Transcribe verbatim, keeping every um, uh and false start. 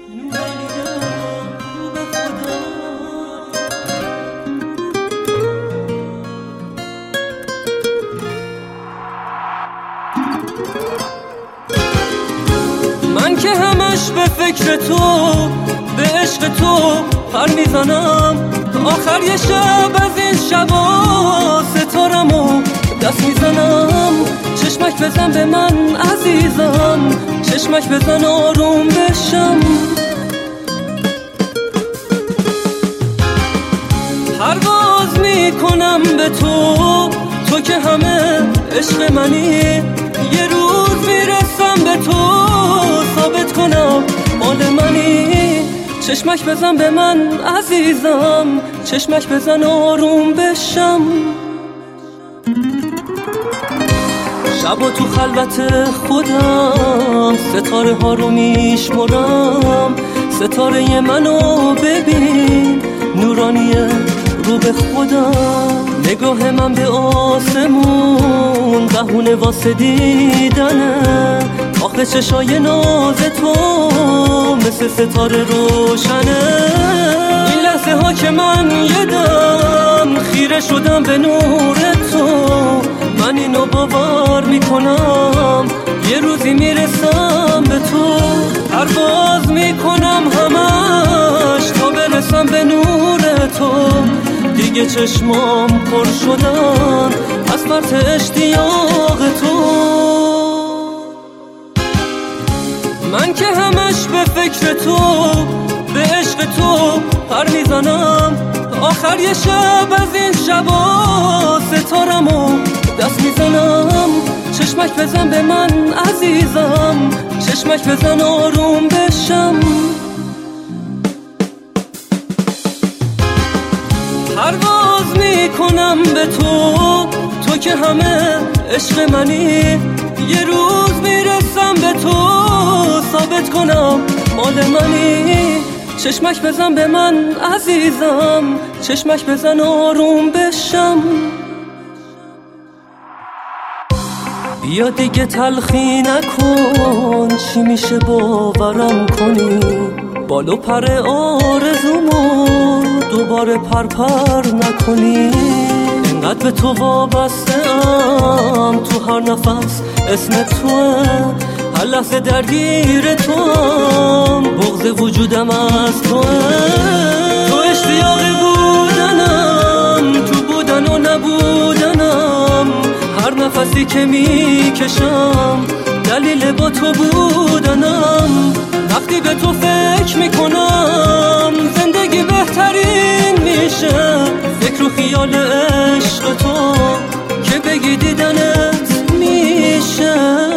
من که همش به فکر تو، به عشق تو پر میزنم، آخر یه شب از این شبا ستارمو دست میزنم. چشمک بزن به من عزیزم، چشمک بزن آروم بشم. پرواز میکنم به تو، تو که همه عشق منی. یه روز میرسم به تو، ثابت کنم مال منی. چشمک بزن به من عزیزم، چشمک بزن آروم بشم. شبا تو خلوت خودم ستاره ها رو میشمرم. ستاره منو ببین نورانیه رو به خودم. نگاه من به آسمون بهونه واسه دیدنه. آخه چشای ناز تو مثل ستاره روشنه. این لحظه ها که من یه دم خیره شدم به نور تو، من اینو باور میکنم یه روزی میرسم به تو. پرواز میکنم همش تا برسم به نور تو. دیگه چشمام پر شدن از فرط اشتیاق تو. من که همش به فکر تو، به عشق تو پر میزنم. آخر یه شب از این شبا ستارمو دست میزنم. چشمک بزن به من عزیزم، چشمک بزن آروم بشم. پرواز میکنم به تو، تو که همه عشق منی. یه روز میرسم به تو، ثابت کنم مال منی. چشمک بزن به من عزیزم، چشمک بزن آروم بشم. بیا دیگه تلخی نکن، چی میشه باورم کنی؟ بالو پر آرزومو دوباره پر پر نکنی. اینقدر به تو وابسته ام، تو هر نفس اسم توه. هر لحظه درگیر تو هم، بغض وجودم از توه. تو اشتیاق بودنم، تو بودن و نبودنم. هر نفسی که میکشم دلیل با تو بودنم. وقتی به تو فکر میکنم زندگی بهترین میشه. فکر و خیال عشق تو که بگی دیدنت میشه.